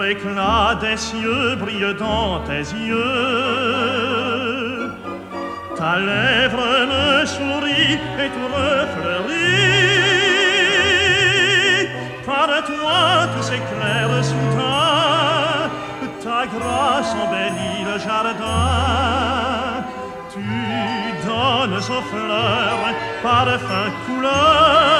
L'éclat des cieux brille dans tes yeux. Ta lèvre me sourit et tout refleurit. Par toi tout s'éclaire soudain. Ta grâce embellit le jardin. Tu donnes aux fleurs parfum couleur.